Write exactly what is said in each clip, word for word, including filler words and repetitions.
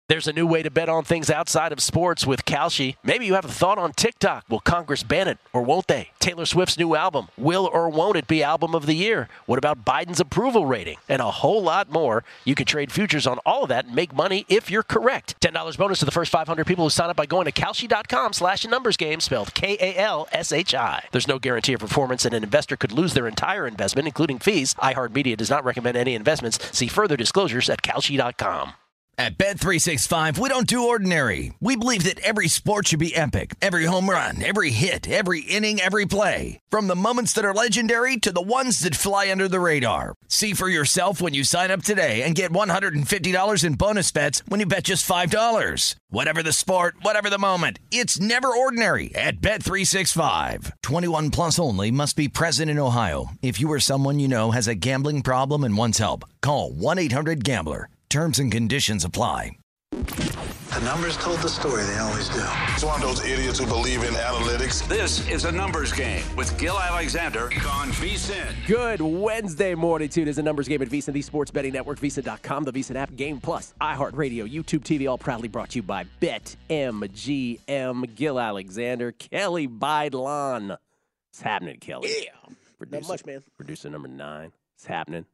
There's a new way to bet on things outside of sports with Kalshi. Maybe you have a thought on TikTok. Will Congress ban it or won't they? Taylor Swift's new album. Will or won't it be album of the year? What about Biden's approval rating? And a whole lot more. You can trade futures on all of that and make money if you're correct. ten dollars bonus to the first five hundred people who sign up by going to Kalshi.com slash numbers game, spelled K A L S H I. There's no guarantee of performance, and an investor could lose their entire investment, including fees. iHeartMedia does not recommend any investments. See further disclosures at Kalshi dot com. At Bet three sixty-five, we don't do ordinary. We believe that every sport should be epic. Every home run, every hit, every inning, every play. From the moments that are legendary to the ones that fly under the radar. See for yourself when you sign up today and get one hundred fifty dollars in bonus bets when you bet just five dollars. Whatever the sport, whatever the moment, it's never ordinary at Bet three sixty-five. twenty-one plus only. Must be present in Ohio. If you or someone you know has a gambling problem and wants help, call one eight hundred gambler. Terms and conditions apply. The numbers told the story. They always do. It's one of those idiots who believe in analytics. This is a numbers game with Gil Alexander on VSiN. Good Wednesday morning, too. It is a numbers game at VSiN, the sports betting network, VSiN dot com, the VSiN app, Game Plus, iHeartRadio, YouTube T V, all proudly brought to you by BetMGM. Gil Alexander, Kelly Bidlon. It's happening, Kelly. Yeah. Producer, Not much, man. Producer number nine. It's happening.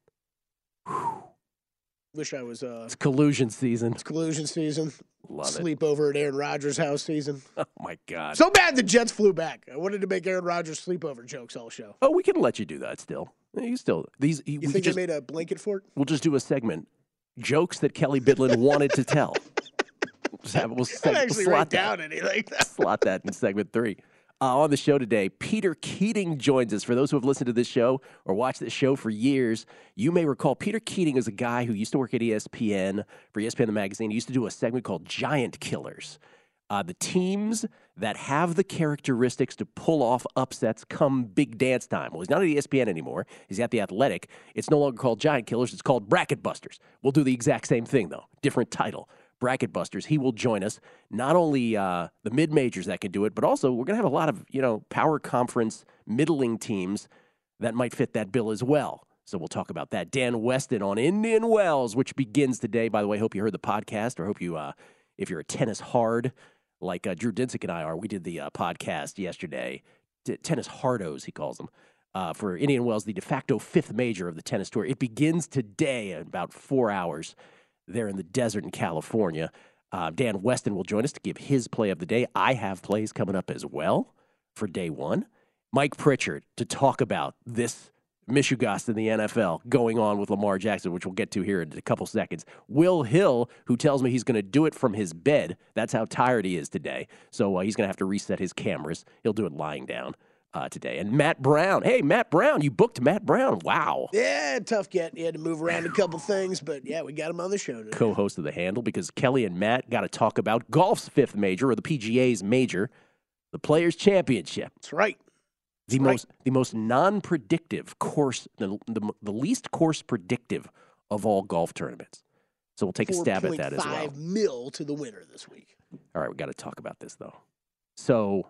Whew. Wish I was. Uh, It's collusion season. It's collusion season. Love it. Sleepover at Aaron Rodgers' house season. Oh, my God. So bad the Jets flew back. I wanted to make Aaron Rodgers sleepover jokes all show. Oh, we can let you do that still. You still. These. You think just, they made a blanket for it? We'll just do a segment. Jokes that Kelly Bidlin wanted to tell. We'll just have, we'll I seg- didn't actually slot write that. down anything. Slot that in segment three. Uh, on the show today, Peter Keating joins us. For those who have listened to this show or watched this show for years, you may recall Peter Keating is a guy who used to work at E S P N, for E S P N The Magazine. He used to do a segment called Giant Killers. Uh, the teams that have the characteristics to pull off upsets come big dance time. Well, he's not at E S P N anymore. He's at The Athletic. It's no longer called Giant Killers. It's called Bracket Busters. We'll do the exact same thing, though. Different title. Bracket Busters. He will join us. Not only uh, the mid-majors that can do it, but also we're going to have a lot of, you know, power conference middling teams that might fit that bill as well. So we'll talk about that. Dan Weston on Indian Wells, which begins today. By the way, hope you heard the podcast, or hope you, uh, if you're a tennis hard, like uh, Drew Dinsick and I are, we did the uh, podcast yesterday. T- tennis hardos, he calls them, uh, for Indian Wells, the de facto fifth major of the tennis tour. It begins today in about four hours. There in the desert in California. Uh, Dan Weston will join us to give his play of the day. I have plays coming up as well for day one. Mike Pritchard to talk about this Michigas in the N F L going on with Lamar Jackson, which we'll get to here in a couple seconds. Will Hill, who tells me he's going to do it from his bed. That's how tired he is today. So uh, he's going to have to reset his cameras. He'll do it lying down. Uh, today. And Matt Brown. Hey, Matt Brown. You booked Matt Brown. Wow. Yeah, tough get. You had to move around a couple things, but yeah, we got him on the show today. Co-host of The Handle, because Kelly and Matt got to talk about golf's fifth major, or the P G A's major, the Players' Championship. That's right. The That's most right. the most non-predictive course, the, the, the least course predictive of all golf tournaments. So we'll take a stab at that as well. four point five mil to the winner this week. All right, we got to talk about this, though. So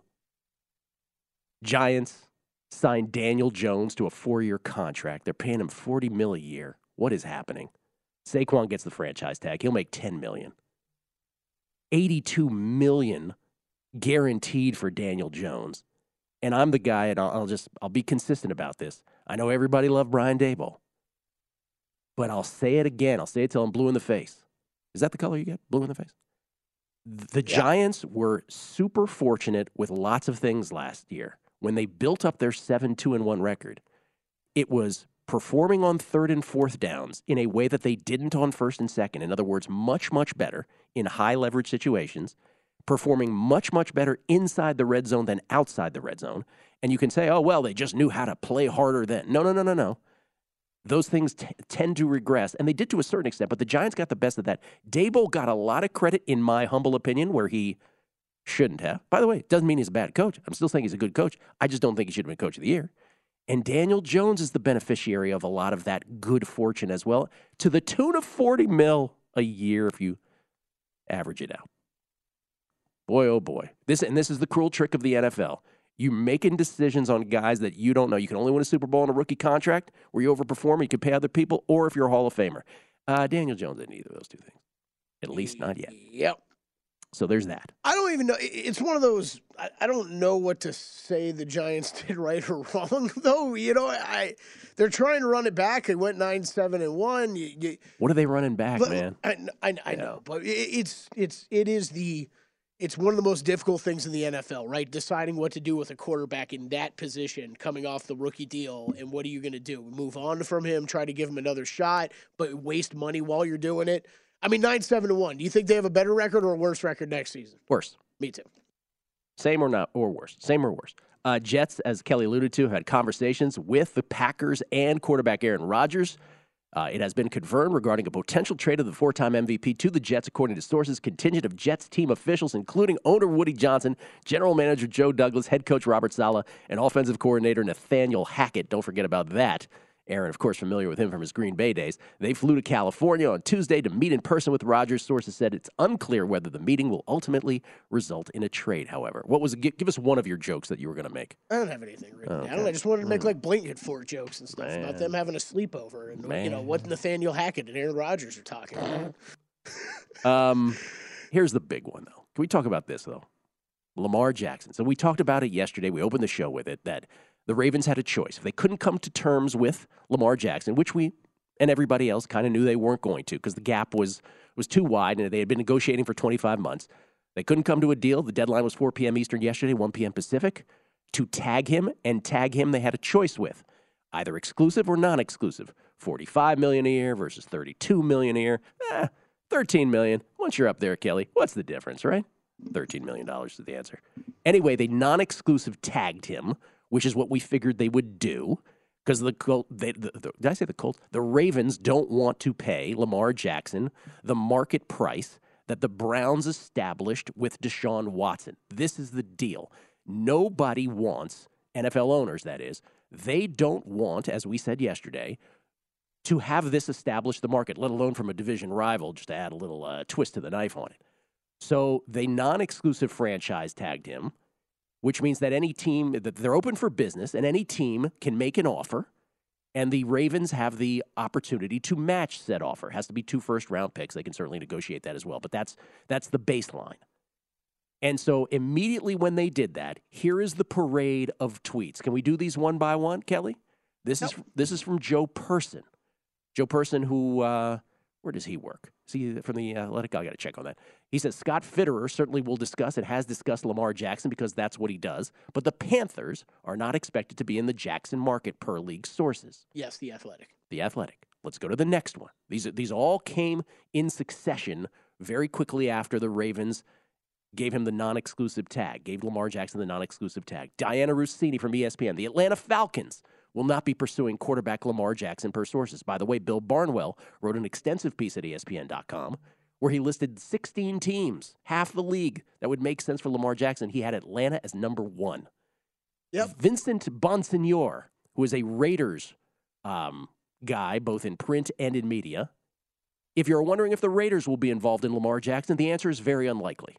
Giants signed Daniel Jones to a four-year contract. They're paying him forty mil a year. What is happening? Saquon gets the franchise tag. He'll make ten million. eighty-two million guaranteed for Daniel Jones. And I'm the guy, and I'll, I'll just I'll be consistent about this. I know everybody loved Brian Daboll, but I'll say it again. I'll say it till I'm blue in the face. Is that the color you get? Blue in the face? The Yeah. Giants were super fortunate with lots of things last year. When they built up their seven two and one record, it was performing on third and fourth downs in a way that they didn't on first and second. In other words, much, much better in high leverage situations, performing much, much better inside the red zone than outside the red zone. And you can say, oh, well, they just knew how to play harder then. No, no, no, no, no. Those things t- tend to regress, and they did to a certain extent, but the Giants got the best of that. Daboll got a lot of credit, in my humble opinion, where he shouldn't have. By the way, it doesn't mean he's a bad coach. I'm still saying he's a good coach. I just don't think he should have been coach of the year. And Daniel Jones is the beneficiary of a lot of that good fortune as well, to the tune of forty mil a year if you average it out. Boy, oh boy. This and this is the cruel trick of the N F L. You're making decisions on guys that you don't know. You can only win a Super Bowl on a rookie contract where you overperform and you can pay other people, or if you're a Hall of Famer. Uh, Daniel Jones didn't either of those two things. At least not yet. Yep. So there's that. I don't even know. It's one of those. I, I don't know what to say the Giants did right or wrong, though. You know, I they're trying to run it back. They went nine seven and one. You, you, what are they running back, but, man? I, I, I know, but it, it's it's it is the it's one of the most difficult things in the N F L, right? Deciding what to do with a quarterback in that position, coming off the rookie deal, and what are you going to do? Move on from him, try to give him another shot, but waste money while you're doing it. I mean, nine seven to one. Do you think they have a better record or a worse record next season? Worse. Me too. Same or not, or worse. Same or worse. Uh, Jets, as Kelly alluded to, had conversations with the Packers and quarterback Aaron Rodgers. Uh, it has been confirmed regarding a potential trade of the four-time M V P to the Jets, according to sources contingent of Jets team officials, including owner Woody Johnson, general manager Joe Douglas, head coach Robert Saleh, and offensive coordinator Nathaniel Hackett. Don't forget about that. Aaron, of course, familiar with him from his Green Bay days. They flew to California on Tuesday to meet in person with Rodgers. Sources said it's unclear whether the meeting will ultimately result in a trade, however. What was it? Give us one of your jokes that you were going to make. I don't have anything written Okay. down. I just wanted to make like Blanket Fort jokes and stuff Man. about them having a sleepover and Man. you know what Nathaniel Hackett and Aaron Rodgers are talking about. Um, here's the big one, though. Can we talk about this, though? Lamar Jackson. So we talked about it yesterday. We opened the show with it, that the Ravens had a choice. If they couldn't come to terms with Lamar Jackson, which we and everybody else kind of knew they weren't going to because the gap was was too wide and they had been negotiating for twenty-five months. They couldn't come to a deal. The deadline was four p.m. Eastern yesterday, one p.m. Pacific. To tag him and tag him, they had a choice with either exclusive or non-exclusive. forty-five million dollars a year versus thirty-two million dollars a year. Eh, thirteen million dollars. Once you're up there, Kelly, what's the difference, right? thirteen million dollars is the answer. Anyway, they non-exclusive tagged him, which is what we figured they would do, because the, Col- they, the, the did I say the Colts? The Ravens don't want to pay Lamar Jackson the market price that the Browns established with Deshaun Watson. This is the deal. Nobody wants, N F L owners that is, they don't want, as we said yesterday, to have this establish the market, let alone from a division rival, just to add a little uh, twist to the knife on it. So they non-exclusive franchise tagged him, which means that any team, that they're open for business, and any team can make an offer, and the Ravens have the opportunity to match said offer. It has to be two first-round picks. They can certainly negotiate that as well, but that's that's the baseline. And so immediately when they did that, here is the parade of tweets. Can we do these one by one, Kelly? This nope. is this is from Joe Person. Joe Person, who, uh, where does he work? Is he from the Athletic? I got to check on that. He says, Scott Fitterer certainly will discuss and has discussed Lamar Jackson because that's what he does. But the Panthers are not expected to be in the Jackson market per league sources. Yes, the Athletic. The Athletic. Let's go to the next one. These these all came in succession very quickly after the Ravens gave him the non-exclusive tag, gave Lamar Jackson the non-exclusive tag. Diana Rossini from E S P N. The Atlanta Falcons will not be pursuing quarterback Lamar Jackson per sources. By the way, Bill Barnwell wrote an extensive piece at E S P N dot com where he listed sixteen teams, half the league, that would make sense for Lamar Jackson. He had Atlanta as number one. Yep. Vincent Bonsignor, who is a Raiders um, guy, both in print and in media. If you're wondering if the Raiders will be involved in Lamar Jackson, the answer is very unlikely.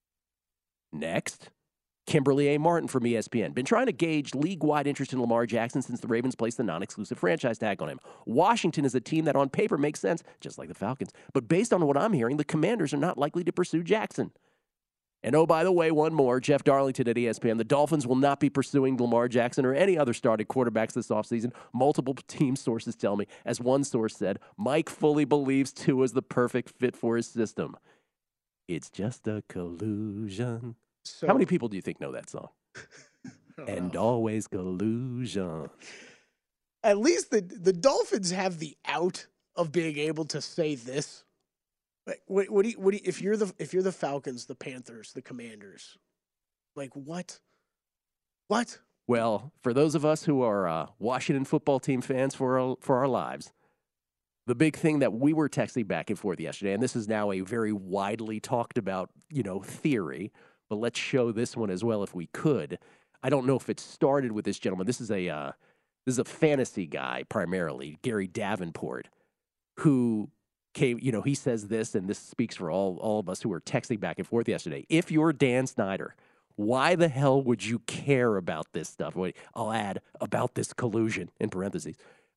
Next, Kimberly A. Martin from E S P N. Been trying to gauge league-wide interest in Lamar Jackson since the Ravens placed the non-exclusive franchise tag on him. Washington is a team that on paper makes sense, just like the Falcons. But based on what I'm hearing, the Commanders are not likely to pursue Jackson. And oh, by the way, one more. Jeff Darlington at E S P N. The Dolphins will not be pursuing Lamar Jackson or any other starting quarterbacks this offseason. Multiple team sources tell me. As one source said, Mike fully believes Tua is the perfect fit for his system. It's just a collusion. So, how many people do you think know that song? And know. Always collusion. At least the the Dolphins have the out of being able to say this. Like, what, what do you, what do you, if you're the if you're the Falcons, the Panthers, the Commanders, like what? What? Well, for those of us who are uh, Washington football team fans for our, for our lives, the big thing that we were texting back and forth yesterday, and this is now a very widely talked about, you know, theory, but let's show this one as well if we could. I don't know if it started with this gentleman. This is a uh, this is a fantasy guy primarily, Gary Davenport, who came, you know, he says this, and this speaks for all, all of us who were texting back and forth yesterday. If you're Dan Snyder, why the hell would you care about this stuff? Wait, I'll add about this collusion in parentheses.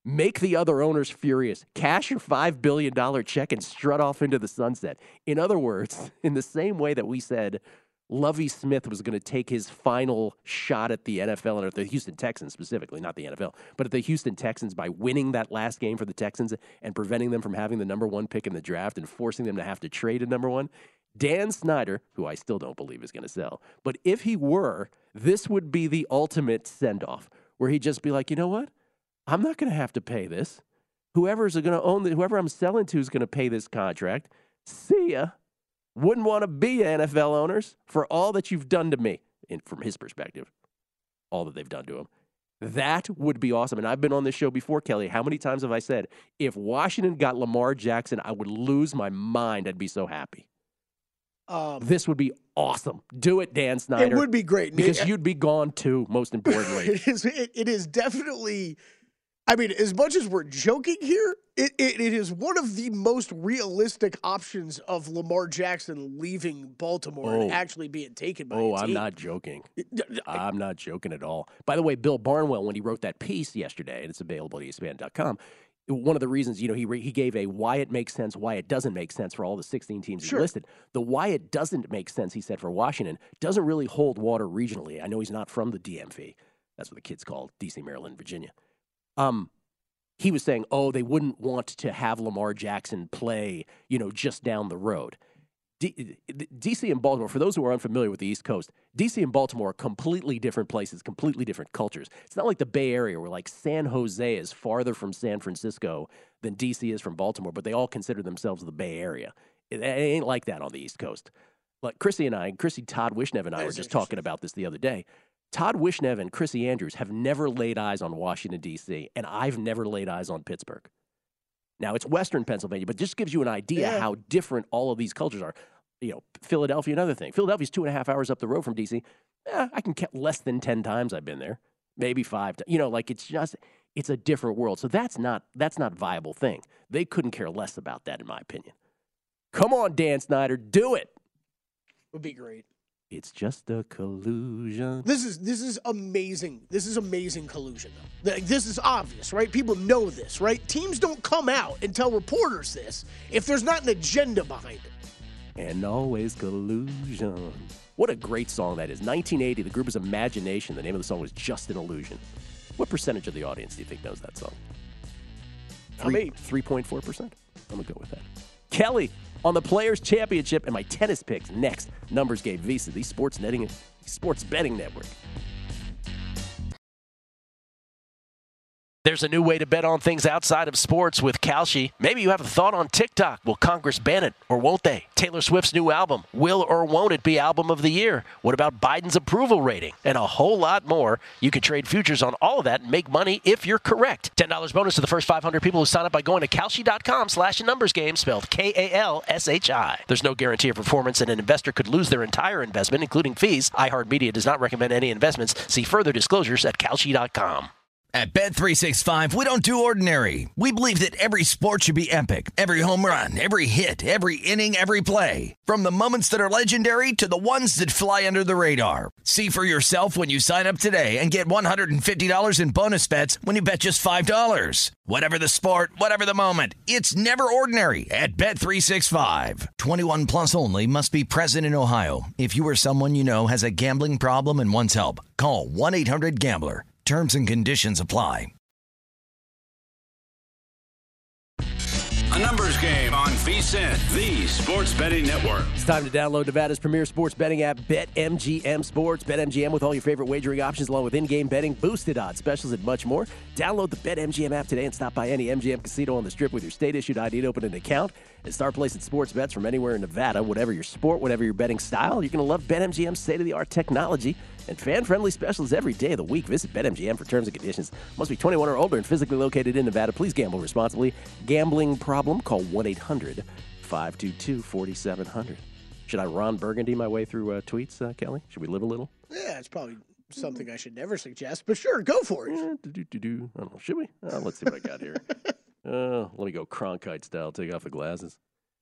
Make the other owners furious. Cash your five billion dollars check and strut off into the sunset. In other words, in the same way that we said Lovie Smith was going to take his final shot at the N F L, and at the Houston Texans specifically, not the N F L, but at the Houston Texans by winning that last game for the Texans and preventing them from having the number one pick in the draft and forcing them to have to trade a number one, Dan Snyder, who I still don't believe is going to sell, but if he were, this would be the ultimate send-off, where he'd just be like, you know what? I'm not going to have to pay this. Whoever's going to own the, whoever I'm selling to is going to pay this contract. See ya. Wouldn't want to be N F L owners for all that you've done to me, in, from his perspective, all that they've done to him. That would be awesome. And I've been on this show before, Kelly. How many times have I said, if Washington got Lamar Jackson, I would lose my mind. I'd be so happy. Um, this would be awesome. Do it, Dan Snyder. It would be great. Because it, you'd be gone too, most importantly. it, is, it, it is definitely, I mean, as much as we're joking here, it, it, it is one of the most realistic options of Lamar Jackson leaving Baltimore oh. and actually being taken by Oh, a team. I'm not joking. I'm not joking at all. By the way, Bill Barnwell, when he wrote that piece yesterday, and it's available at E S P N dot com, one of the reasons, you know, he re- he gave a why it makes sense, why it doesn't make sense for all the sixteen teams sure. he listed. The why it doesn't make sense, he said, for Washington, doesn't really hold water regionally. I know he's not from the D M V. That's what the kids call D C, Maryland, Virginia. Um, he was saying, oh, they wouldn't want to have Lamar Jackson play, you know, just down the road. D- D.C. and Baltimore, for those who are unfamiliar with the East Coast, D C and Baltimore are completely different places, completely different cultures. It's not like the Bay Area where like San Jose is farther from San Francisco than D C is from Baltimore, but they all consider themselves the Bay Area. It, it ain't like that on the East Coast. Like Chrissy and I, Chrissy, Todd Wishnev and I were just talking about this the other day. Todd Wishnev and Chrissy Andrews have never laid eyes on Washington, D C, and I've never laid eyes on Pittsburgh. Now, it's Western Pennsylvania, but just gives you an idea yeah. how different all of these cultures are. You know, Philadelphia, another thing. Philadelphia's two and a half hours up the road from D C. Eh, I can count less than ten times I've been there, maybe five. You know, like it's just, it's a different world. So that's not that's not a viable thing. They couldn't care less about that, in my opinion. Come on, Dan Snyder, do it. Would be great. It's just a collusion. This is this is amazing. This is amazing collusion, though. This is obvious, right? People know this, right? Teams don't come out and tell reporters this if there's not an agenda behind it. And always collusion. What a great song that is. nineteen eighty, the group is Imagination. The name of the song was Just an Illusion. What percentage of the audience do you think knows that song? Three, three point four percent. I'm going to go with that. Kelly on the Players' Championship and my tennis picks next. Numbers Game Visa, the sports netting, sports betting network. There's a new way to bet on things outside of sports with Kalshi. Maybe you have a thought on TikTok. Will Congress ban it or won't they? Taylor Swift's new album. Will or won't it be album of the year? What about Biden's approval rating? And a whole lot more. You can trade futures on all of that and make money if you're correct. ten dollars bonus to the first five hundred people who sign up by going to Kalshi.com slash numbers game, spelled K A L S H I. There's no guarantee of performance, and an investor could lose their entire investment, including fees. iHeartMedia does not recommend any investments. See further disclosures at Kalshi dot com. At Bet three sixty-five, we don't do ordinary. We believe that every sport should be epic. Every home run, every hit, every inning, every play. From the moments that are legendary to the ones that fly under the radar. See for yourself when you sign up today and get one hundred fifty dollars in bonus bets when you bet just five dollars. Whatever the sport, whatever the moment, it's never ordinary at Bet three sixty-five. twenty-one plus only. Must be present in Ohio. If you or someone you know has a gambling problem and wants help, call one eight hundred gambler. Terms and conditions apply. A numbers game on V S I N, the sports betting network. It's time to download Nevada's premier sports betting app, BetMGM Sports. BetMGM with all your favorite wagering options, along with in-game betting, boosted odds, specials, and much more. Download the BetMGM app today and stop by any M G M casino on the Strip with your state-issued I D to open an account and start placing sports bets from anywhere in Nevada. Whatever your sport, whatever your betting style, you're going to love BetMGM's state-of-the-art technology and fan-friendly specials every day of the week. Visit BetMGM for terms and conditions. Must be twenty-one or older and physically located in Nevada. Please gamble responsibly. Gambling problem? Call one eight hundred five two two four seven zero zero. Should I Ron Burgundy my way through uh, tweets, uh, Kelly? Should we live a little? Yeah, it's probably something I should never suggest, but sure, go for it. Yeah, do, do, do. I don't know. Should we? Uh, let's see what I got here. uh, let me go Cronkite style. Take off the glasses.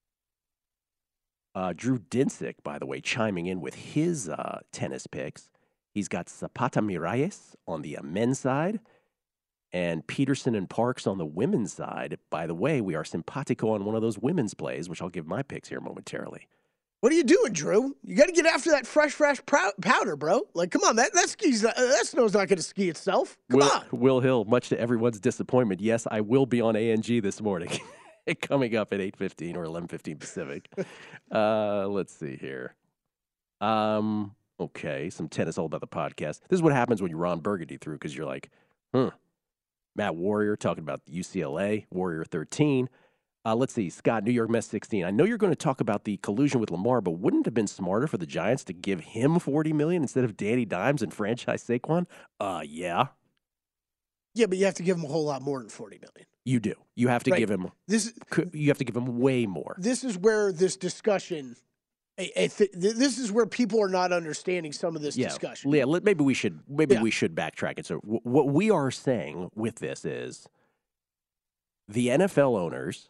Uh, Drew Dinsick, by the way, chiming in with his uh, tennis picks. He's got Zapata Miralles on the uh, men's side. And Peterson and Parks on the women's side. By the way, we are simpatico on one of those women's plays, which I'll give my picks here momentarily. What are you doing, Drew? You got to get after that fresh, fresh prow- powder, bro. Like, come on, that that skis, uh, that snow's not going to ski itself. Come Will, on. Will Hill, much to everyone's disappointment, yes, I will be on A N G this morning, coming up at eight fifteen or eleven fifteen Pacific. uh, let's see here. Um, okay, some tennis all about the podcast. This is what happens when you Ron Burgundy through, because you're like, hmm. Matt Warrior talking about U C L A, Warrior thirteen. Uh, let's see, Scott, New York Mets sixteen. I know you're going to talk about the collusion with Lamar, but wouldn't it have been smarter for the Giants to give him forty million dollars instead of Danny Dimes and franchise Saquon? Uh, yeah. Yeah, but you have to give him a whole lot more than forty million dollars. You do. You have to Right. give him. This You have to give him way more. this is where this discussion, I, I th- this is where people are not understanding some of this Yeah, discussion. yeah. let- Maybe we should. Maybe Yeah. we should backtrack it. So w- what we are saying with this is the N F L owners.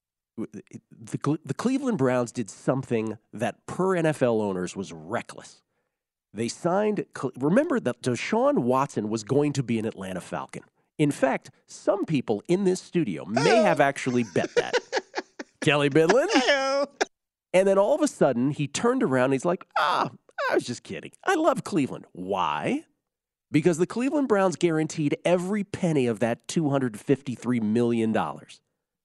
The, Cle- the Cleveland Browns did something that per N F L owners was reckless. They signed, remember that Deshaun Watson was going to be an Atlanta Falcon. In fact, some people in this studio may have actually bet that. Kelly Bidlin. And then all of a sudden, he turned around and he's like, ah, I was just kidding. I love Cleveland. Why? Because the Cleveland Browns guaranteed every penny of that two hundred fifty-three million dollars.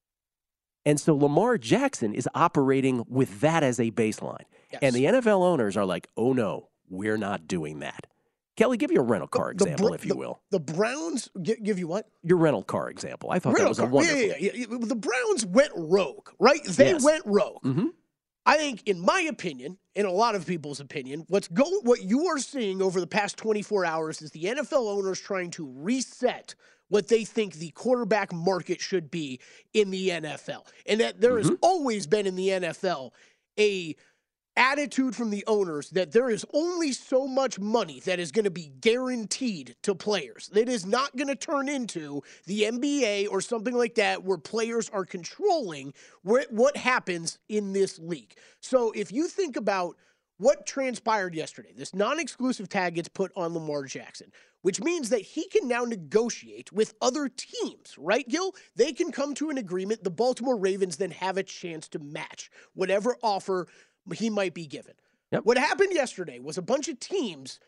And so Lamar Jackson is operating with that as a baseline. Yes. And the N F L owners are like, oh, no, we're not doing that. Kelly, give you a rental car The- the example, Br- if you the- will. The Browns, gi- give you what? Your rental car example. I thought Rental that was a car. wonderful. Yeah, yeah, yeah, yeah. The Browns went rogue, right? They Yes. went rogue. Mm-hmm. I think, in my opinion, in a lot of people's opinion, what's go what you are seeing over the past twenty-four hours is the N F L owners trying to reset what they think the quarterback market should be in the N F L. And that there has always been in the N F L a attitude from the owners that there is only so much money that is going to be guaranteed to players. It is not going to turn into the N B A or something like that where players are controlling where, what happens in this league. So if you think about what transpired yesterday, this non-exclusive tag gets put on Lamar Jackson, which means that he can now negotiate with other teams, right, Gil? They can come to an agreement. The Baltimore Ravens then have a chance to match whatever offer he might be given. Yep. What happened yesterday was a bunch of teams,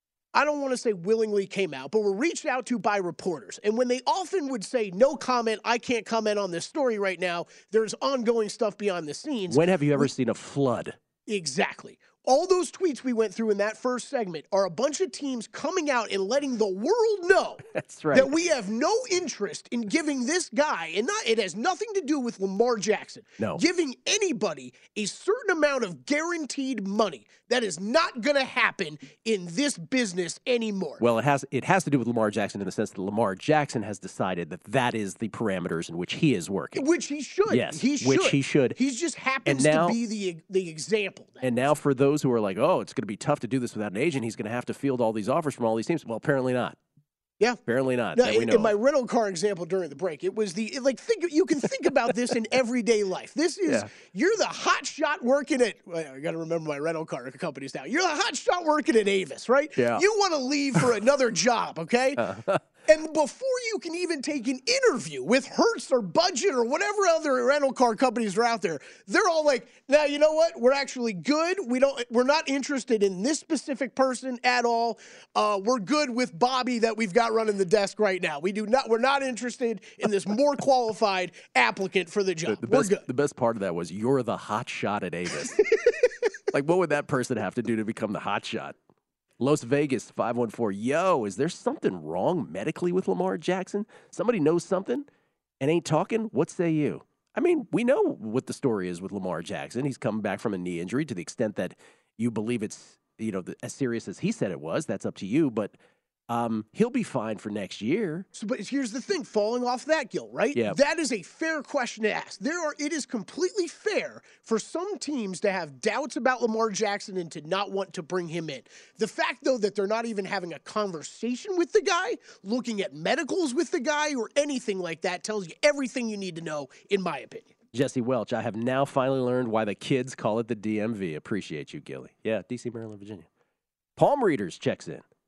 I don't want to say willingly came out, but were reached out to by reporters. And when they often would say, no comment, I can't comment on this story right now, there's ongoing stuff behind the scenes. When have you ever seen a flood? Exactly. All those tweets we went through in that first segment are a bunch of teams coming out and letting the world know That's right. that we have no interest in giving this guy, and not, it has nothing to do with Lamar Jackson, No. giving anybody a certain amount of guaranteed money. That is not going to happen in this business anymore. Well, it has it has to do with Lamar Jackson in the sense that Lamar Jackson has decided that that is the parameters in which he is working. Which he should. Yes, he should. which he should. He just happens now- to be the the example. And now for those who are like, oh, it's going to be tough to do this without an agent, he's going to have to field all these offers from all these teams. Well, apparently not. Yeah. Apparently not. No, that we in, know in my of. rental car example during the break, it was the like think you can think about this in everyday life. This is Yeah. you're the hot shot working at well, I got to remember my rental car companies now. You're the hot shot working at Avis, right? Yeah. You want to leave for another job, okay? And before you can even take an interview with Hertz or Budget or whatever other rental car companies are out there, they're all like, "Now you know what? We're actually good. We don't. We're not interested in this specific person at all. Uh, we're good with Bobby that we've got running the desk right now. We do not. We're not interested in this more qualified applicant for the job. The we're best, good." the best part of that was you're the hot shot at Avis. Like, what would that person have to do to become the hot shot? Las Vegas, five one four. Yo, is there something wrong medically with Lamar Jackson? Somebody knows something and ain't talking? What say you? I mean, we know what the story is with Lamar Jackson. He's coming back from a knee injury to the extent that you believe it's, you know, as serious as he said it was. That's up to you. But um, he'll be fine for next year. So, but here's the thing, falling off that, Gil, right? Yeah. That is a fair question to ask. There are, it is completely fair for some teams to have doubts about Lamar Jackson and to not want to bring him in. The fact, though, that they're not even having a conversation with the guy, looking at medicals with the guy, or anything like that tells you everything you need to know, in my opinion. Jesse Welch, I have now finally learned why the kids call it the D M V. Appreciate you, Gilly. Yeah, D C, Maryland, Virginia. Palm Readers checks in.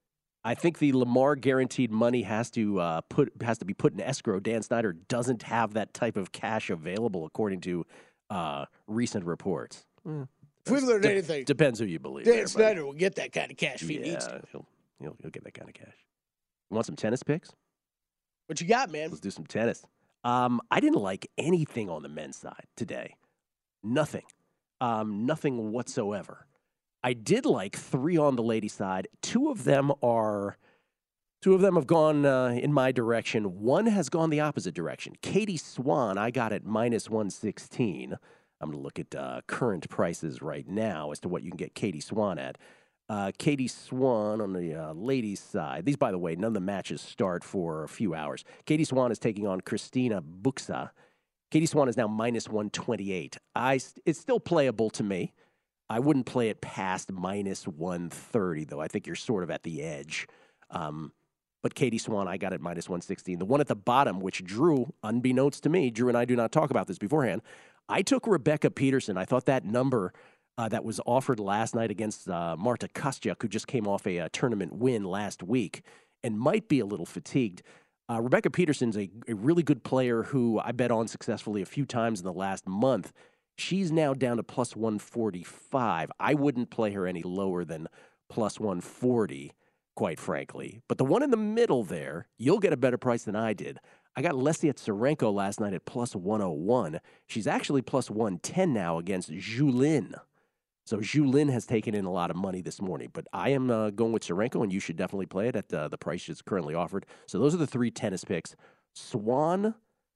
I think the Lamar guaranteed money has to uh, put has to be put in escrow. Dan Snyder doesn't have that type of cash available, according to uh, recent reports. Mm. If we've learned De- anything, depends who you believe. Dan there, Snyder will get that kind of cash if he yeah, needs to. He'll, he'll he'll get that kind of cash. You want some tennis picks? What you got, man? Let's do some tennis. Um, I didn't like anything on the men's side today. Nothing. Um, nothing whatsoever. I did like three on the ladies' side. Two of them are, two of them have gone uh, in my direction. One has gone the opposite direction. Katie Swan, I got at minus one sixteen. I'm going to look at uh, current prices right now as to what you can get Katie Swan at. Uh, Katie Swan on the uh, ladies' side. These, by the way, none of the matches start for a few hours. Katie Swan is taking on Christina Buxa. Katie Swan is now minus one twenty-eight. I, it's still playable to me. I wouldn't play it past minus one thirty, though. I think you're sort of at the edge. Um, but Katie Swan, I got at minus one sixteen. The one at the bottom, which Drew, unbeknownst to me, Drew and I do not talk about this beforehand, I took Rebecca Peterson. I thought that number uh, that was offered last night against uh, Marta Kostyuk, who just came off a, a tournament win last week and might be a little fatigued. Uh, Rebecca Peterson's a, a really good player who I bet on successfully a few times in the last month. She's now down to plus one forty-five. I wouldn't play her any lower than plus one forty, quite frankly. But the one in the middle there, you'll get a better price than I did. I got Lesia Tsurenko last night at plus one oh one. She's actually plus one ten now against Zhu Lin. So Zhu Lin has taken in a lot of money this morning. But I am uh, going with Tsurenko, and you should definitely play it at uh, the price it's currently offered. So those are the three tennis picks. Swan,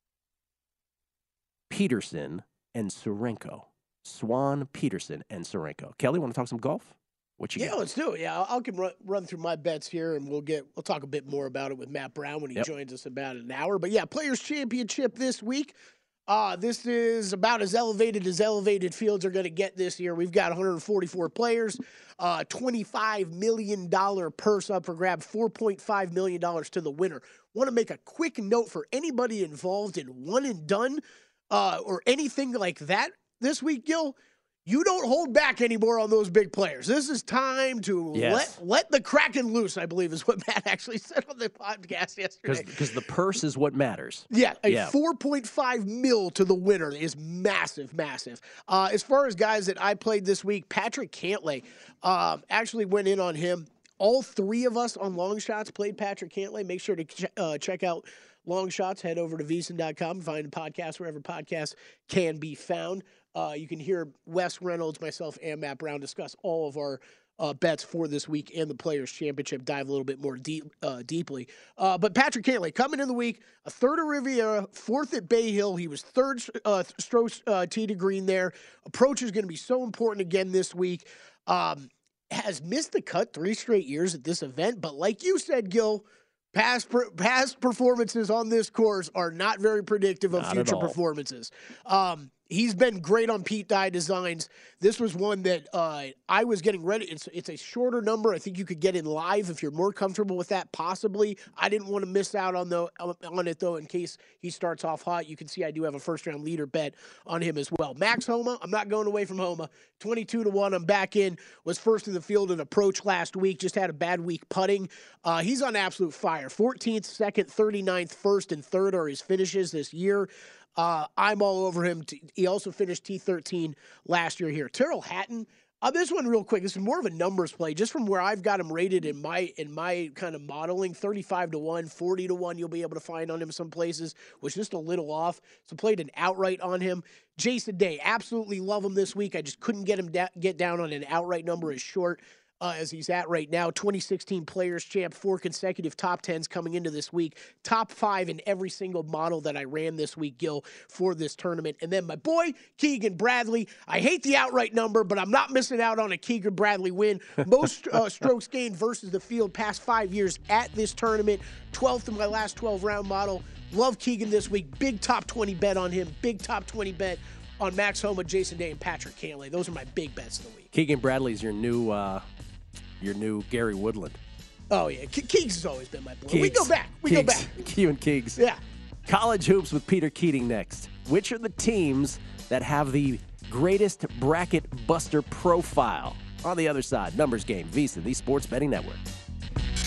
Peterson, and Tsurenko. Swan, Peterson, and Tsurenko. Kelly, want to talk some golf? What you yeah, got? let's do it. Yeah, I'll can run, run through my bets here, and we'll get we'll talk a bit more about it with Matt Brown when he Yep. joins us about an hour. But yeah, Players Championship this week. Uh, this is about as elevated as elevated fields are going to get this year. We've got one hundred forty-four players, uh, twenty-five million dollars purse up for grab, four point five million dollars to the winner. Want to make a quick note for anybody involved in one and done uh, or anything like that this week, Gil. You don't hold back anymore on those big players. This is time to Yes. let let the Kraken loose, I believe is what Matt actually said on the podcast yesterday. Because the purse is what matters. Yeah, a Yeah. four point five mil to the winner is massive, massive. Uh, as far as guys that I played this week, Patrick Cantlay um, actually went in on him. All three of us on Long Shots played Patrick Cantlay. Make sure to ch- uh, check out Long Shots. Head over to V S I N dot com. Find the podcast wherever podcasts can be found. Uh, you can hear Wes Reynolds, myself, and Matt Brown discuss all of our uh, bets for this week and the Players' Championship. Dive a little bit more deep, uh, deeply. Uh, but Patrick Cantlay coming in the week, a third at Riviera, fourth at Bay Hill. He was third uh, strokes uh, tee to green there. Approach is going to be so important again this week. Um, has missed the cut three straight years at this event, but like you said, Gil, past per, past performances on this course are not very predictive of Not at future all. performances. Um, he's been great on Pete Dye Designs. This was one that uh, I was getting ready. It's it's a shorter number. I think you could get in live if you're more comfortable with that, possibly. I didn't want to miss out on the on it though in case he starts off hot. You can see I do have a first round leader bet on him as well. Max Homa, I'm not going away from Homa. twenty-two to one. I'm back in. Was first in the field in approach last week. Just had a bad week putting. Uh, he's on absolute fire. fourteenth, second, thirty-ninth, first, and third are his finishes this year. Uh, I'm all over him. He also finished T thirteen last year here. Tyrrell Hatton. Uh, this one real quick. This is more of a numbers play, just from where I've got him rated in my in my kind of modeling. thirty-five to one, forty to one. You'll be able to find on him some places. Was just a little off, so played an outright on him. Jason Day, absolutely love him this week. I just couldn't get him da- get down on an outright number as short uh, as he's at right now. twenty sixteen Players Champ, four consecutive top tens coming into this week. Top five in every single model that I ran this week, Gil, for this tournament. And then my boy, Keegan Bradley. I hate the outright number, but I'm not missing out on a Keegan Bradley win. Most uh, strokes gained versus the field past five years at this tournament. twelfth in my last twelve-round model. Love Keegan this week. Big top twenty bet on him. Big top twenty bet on Max Homa, Jason Day, and Patrick Cantlay. Those are my big bets of the week. Keegan Bradley's your new uh, your new Gary Woodland. Oh, yeah. Ke- Keegs has always been my boy. Keegs. We go back. We go Keegs. back. Q and Keegs. Yeah. College hoops with Peter Keating next. Which are the teams that have the greatest bracket buster profile? On the other side, numbers game, V S I N, the Sports Betting Network.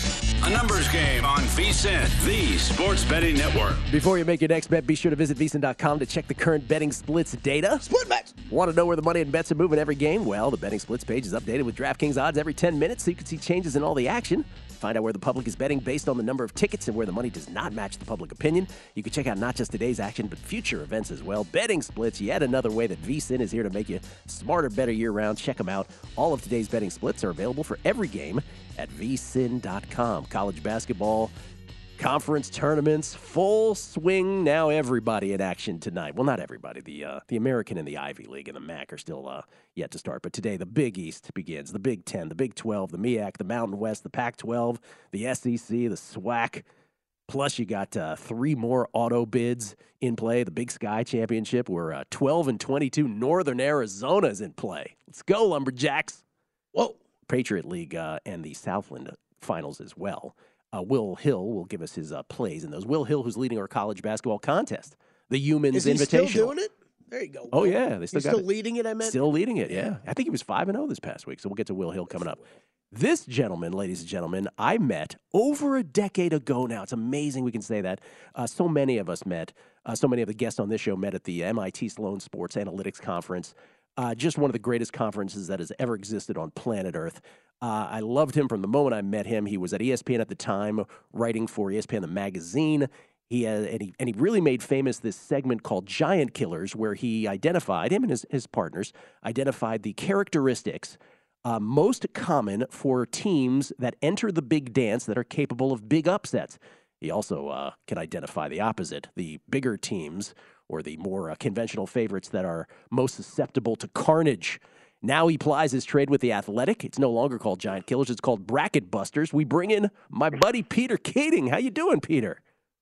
A numbers game on VSiN, the sports betting network. Before you make your next bet, be sure to visit V S I N dot com to check the current betting splits data. Split bets. Want to know where the money and bets are moving every game? Well, the betting splits page is updated with DraftKings odds every ten minutes so you can see changes in all the action. Find out where the public is betting based on the number of tickets and where the money does not match the public opinion. You can check out not just today's action, but future events as well. Betting splits, yet another way that V S I N is here to make you smarter, better year-round. Check them out. All of today's betting splits are available for every game at V S I N dot com. College basketball, conference tournaments, full swing. Now everybody in action tonight. Well, not everybody. The uh, the American and the Ivy League and the M A C are still uh, yet to start. But today, the Big East begins. The Big Ten, the Big twelve, the M E A C, the Mountain West, the Pac twelve, the S E C, the SWAC. Plus, you got uh, three more auto bids in play. The Big Sky Championship, where uh, twelve and twenty-two Northern Arizona is in play. Let's go, Lumberjacks. Whoa. Patriot League uh, and the Southland finals as well. Uh, Will Hill will give us his uh, plays in those. Will Hill, who's leading our college basketball contest, the Humans Is he Invitational. still doing it? There you go. Oh, Will. yeah. They still He's got still it. leading it, I meant? Still leading it, yeah. I think he was five and oh this past week, so we'll get to Will Hill coming up. This gentleman, ladies and gentlemen, I met over a decade ago now. It's amazing we can say that. Uh, so many of us met, uh, so many of the guests on this show met at the M I T Sloan Sports Analytics Conference. Uh, just one of the greatest conferences that has ever existed on planet Earth. Uh, I loved him from the moment I met him. He was at E S P N at the time, writing for E S P N the magazine. He had, and he and he really made famous this segment called Giant Killers, where he identified, him and his, his partners, identified the characteristics uh, most common for teams that enter the big dance that are capable of big upsets. He also uh, can identify the opposite, the bigger teams or the more uh, conventional favorites that are most susceptible to carnage. Now he plies his trade with The Athletic. It's no longer called Giant Killers. It's called Bracket Busters. We bring in my buddy Peter Keating. How you doing, Peter?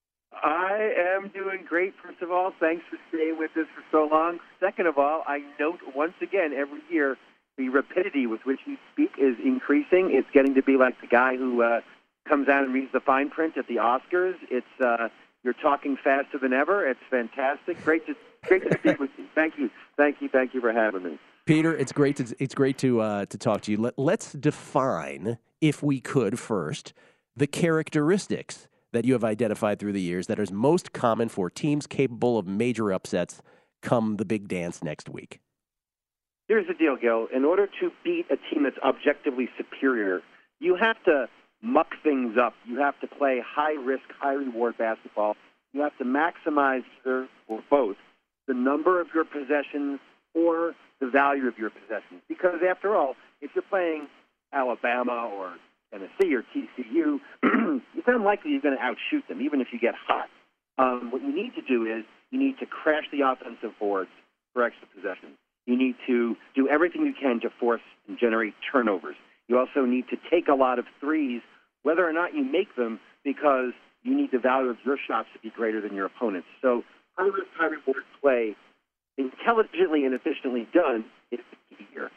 I am doing great, first of all. Thanks for staying with us for so long. Second of all, I note once again every year the rapidity with which you speak is increasing. It's getting to be like the guy who uh, comes out and reads the fine print at the Oscars. It's uh, you're talking faster than ever. It's fantastic. Great to great to speak with you. Thank you, thank you, thank you for having me. Peter, it's great to it's great to uh, to talk to you. Let, let's define, if we could, first the characteristics that you have identified through the years that is most common for teams capable of major upsets come the big dance next week. Here's the deal, Gil. In order to beat a team that's objectively superior, you have to muck things up. You have to play high-risk, high-reward basketball. You have to maximize either or both the number of your possessions or the value of your possessions. Because, after all, if you're playing Alabama or Tennessee or T C U, it's unlikely you're going to outshoot them, even if you get hot. Um, what you need to do is you need to crash the offensive boards for extra possessions. You need to do everything you can to force and generate turnovers. You also need to take a lot of threes, whether or not you make them, because you need the value of your shots to be greater than your opponent's. So high-risk, high-reward play, intelligently and efficiently done, is the key here.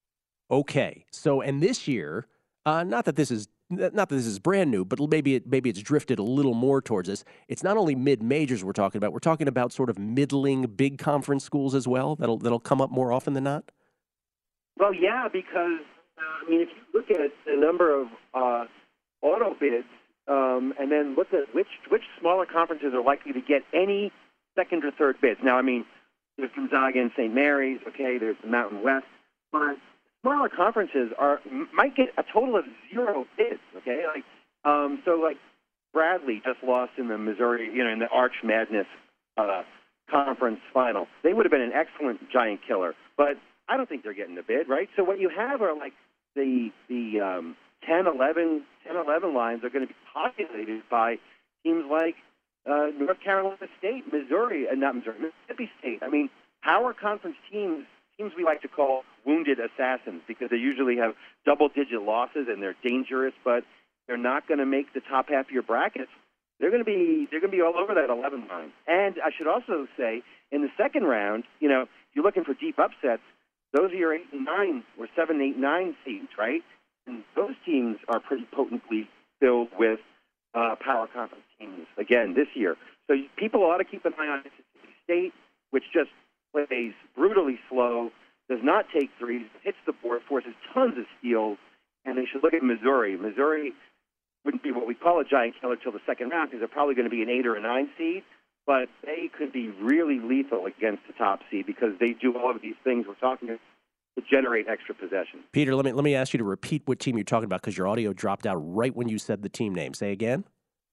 Okay, so and this year, uh, not that this is not that this is brand new, but maybe it maybe it's drifted a little more towards this. It's not only mid majors we're talking about; we're talking about sort of middling big conference schools as well. That'll that'll come up more often than not. Well, yeah, because uh, I mean, if you look at the number of uh, auto bids, um, and then look at which which smaller conferences are likely to get any second or third bids. Now, I mean, there's Gonzaga and Saint Mary's. Okay, there's the Mountain West, but smaller conferences are might get a total of zero bids. Okay, like um, so, like Bradley just lost in the Missouri, you know, in the Arch Madness uh, conference final. They would have been an excellent giant killer, but I don't think they're getting a bid, right? So what you have are like the the um, ten, eleven, ten, eleven lines are going to be populated by teams like uh, North Carolina State, Missouri, and uh, not Missouri, Mississippi State. I mean, power conference teams. Teams we like to call wounded assassins because they usually have double-digit losses and they're dangerous, but they're not going to make the top half of your brackets. They're going to be they're going to be all over that eleven line. And I should also say, in the second round, you know, if you're looking for deep upsets, those are your eight and nine or seven, eight, nine seeds, right? And those teams are pretty potently filled with uh, power conference teams again this year. So people ought to keep an eye on Mississippi State, which just plays brutally slow, does not take threes, hits the board, forces tons of steals, and they should look at Missouri. Missouri wouldn't be what we call a giant killer till the second round because they're probably going to be an eight or a nine seed. But they could be really lethal against the top seed because they do all of these things we're talking about to generate extra possession. Peter, let me let me ask you to repeat what team you're talking about because your audio dropped out right when you said the team name. Say again.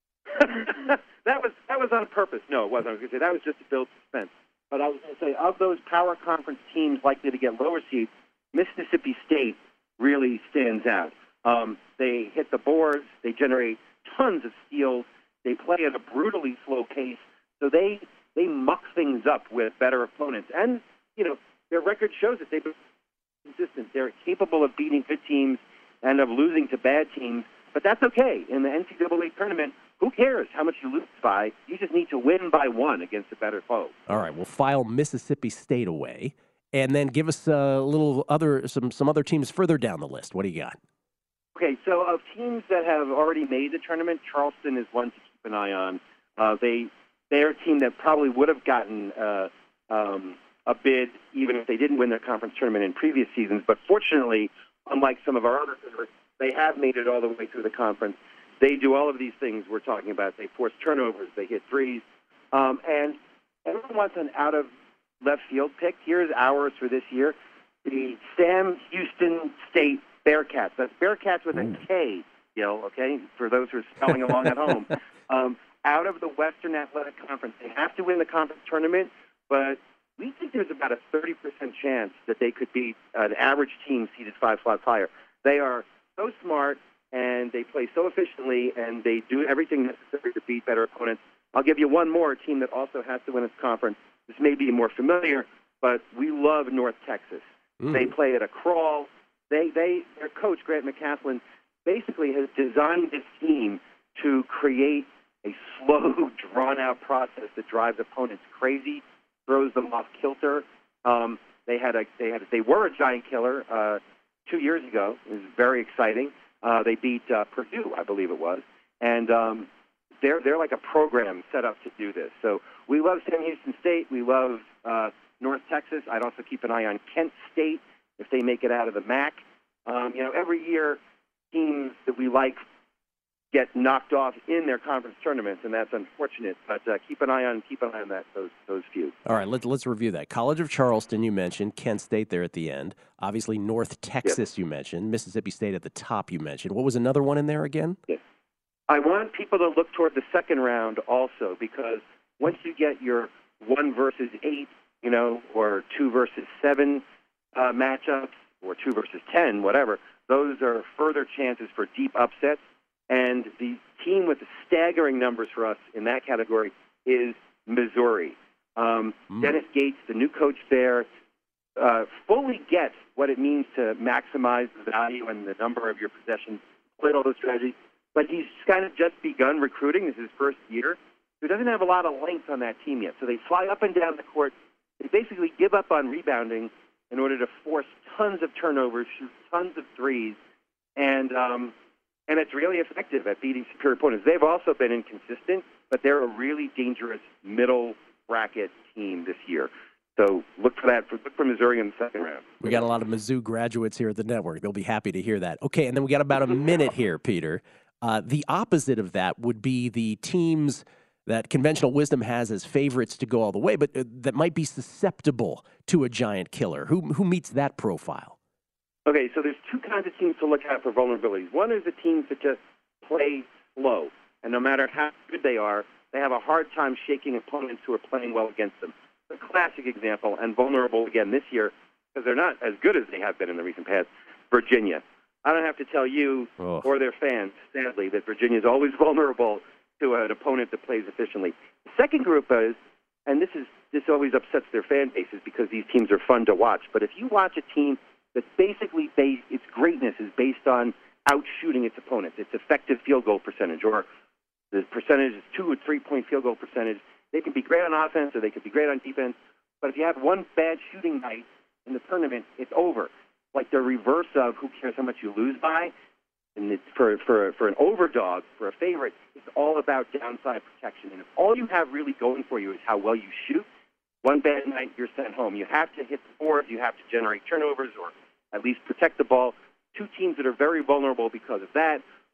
that was that was on purpose. No, it wasn't. I was going to say that was just to build suspense. But I was going to say of those power conference teams likely to get lower seeds, Mississippi State really stands out. Um, they hit the boards. They generate tons of steals. They play at a brutally slow pace. So they they muck things up with better opponents. And, you know, their record shows that they've been consistent. They're capable of beating good teams and of losing to bad teams. But that's okay. In the N C double A tournament, who cares how much you lose by? You just need to win by one against a better foe. All right, we'll file Mississippi State away. And then give us a little other some, some other teams further down the list. What do you got? Okay, so of teams that have already made the tournament, Charleston is one to keep an eye on. Uh, they they're a team that probably would have gotten uh, um, a bid even if they didn't win their conference tournament in previous seasons. But fortunately, unlike some of our other favorites, they have made it all the way through the conference. They do all of these things we're talking about. They force turnovers. They hit threes. Um, and everyone wants an out of left field pick. Here's ours for this year: the Sam Houston State Bearcats. That's Bearcats with a K, Gil, okay, for those who are spelling along at home. Um, out of the Western Athletic Conference. They have to win the conference tournament, but we think there's about a thirty percent chance that they could beat an average team seeded five slots higher. They are so smart, and they play so efficiently, and they do everything necessary to beat better opponents. I'll give you one more team that also has to win its conference. This may be more familiar, but we love North Texas. Mm. They play at a crawl. They, they, their coach, Grant McCaslin, basically has designed this team to create a slow, drawn-out process that drives opponents crazy, throws them off kilter. Um, they had a, they had, a, they were a giant killer uh, two years ago. It was very exciting. Uh, they beat uh, Purdue, I believe it was, and um, they're they're like a program set up to do this. So we love Sam Houston State. We love uh, North Texas. I'd also keep an eye on Kent State if they make it out of the M A C. Um, you know, every year teams that we like get knocked off in their conference tournaments, and that's unfortunate. But uh, keep an eye on keep an eye on that those those few. All right, let's let's review that. College of Charleston, you mentioned. Kent State there at the end. Obviously, North Texas, yes. You mentioned. Mississippi State at the top, you mentioned. What was another one in there again? Yes. I want people to look toward the second round also, because once you get your one versus eight, you know, or two versus seven uh, matchups, or two versus ten, whatever, those are further chances for deep upsets. And the team with the staggering numbers for us in that category is Missouri. Um, mm. Dennis Gates, the new coach there, uh, fully gets what it means to maximize the value and the number of your possessions, played all those strategies. But he's kind of just begun recruiting. This is his first year. So he doesn't have a lot of length on that team yet. So they fly up and down the court. They basically give up on rebounding in order to force tons of turnovers, shoot tons of threes, and um, and it's really effective at beating superior opponents. They've also been inconsistent, but they're a really dangerous middle bracket team this year. So look for that. For, look for Missouri in the second round. We got a lot of Mizzou graduates here at the network. They'll be happy to hear that. Okay, and then we got about a minute here, Peter. Uh, the opposite of that would be the teams that conventional wisdom has as favorites to go all the way, but uh, that might be susceptible to a giant killer. Who who meets that profile? Okay, so there's two kinds of teams to look at for vulnerabilities. One is the teams that just play slow, and no matter how good they are, they have a hard time shaking opponents who are playing well against them. A classic example, and vulnerable again this year, because they're not as good as they have been in the recent past, Virginia. I don't have to tell you oh. or their fans, sadly, that Virginia is always vulnerable to an opponent that plays efficiently. The second group is, and this is this always upsets their fan bases because these teams are fun to watch, but if you watch a team that's basically based, its greatness is based on outshooting its opponents, its effective field goal percentage, or the percentage is two or three-point field goal percentage, they can be great on offense or they can be great on defense, but if you have one bad shooting night in the tournament, it's over. Like the reverse of who cares how much you lose by. And it's for, for, for an overdog, for a favorite, it's all about downside protection. And if all you have really going for you is how well you shoot, one bad night, you're sent home. You have to hit the boards, you have to generate turnovers, or at least protect the ball. Two teams that are very vulnerable because of that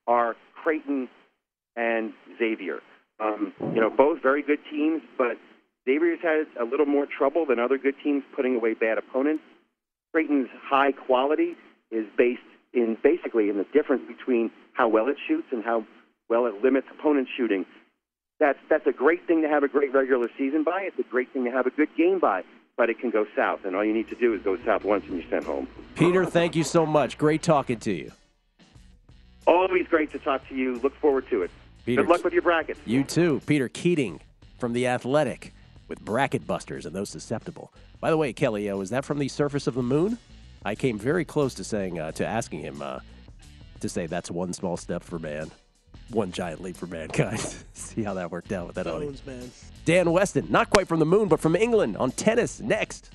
are Creighton and Xavier. Um, you know, both very good teams, but Xavier's had a little more trouble than other good teams putting away bad opponents. Creighton's high quality is based in basically in the difference between how well it shoots and how well it limits opponent shooting. That's that's a great thing to have a great regular season by. It's a great thing to have a good game by, but it can go south, and all you need to do is go south once and you're sent home. Peter, thank you so much. Great talking to you. Always great to talk to you. Look forward to it. Peter, good luck with your brackets. You too. Peter Keating from The Athletic with Bracket Busters and those susceptible. By the way, Kelly, uh, was that from the surface of the moon? I came very close to saying, uh, to asking him uh, to say that's one small step for man, one giant leap for mankind. See how that worked out with that Bones, audience. man. Dan Weston, not quite from the moon, but from England on tennis next.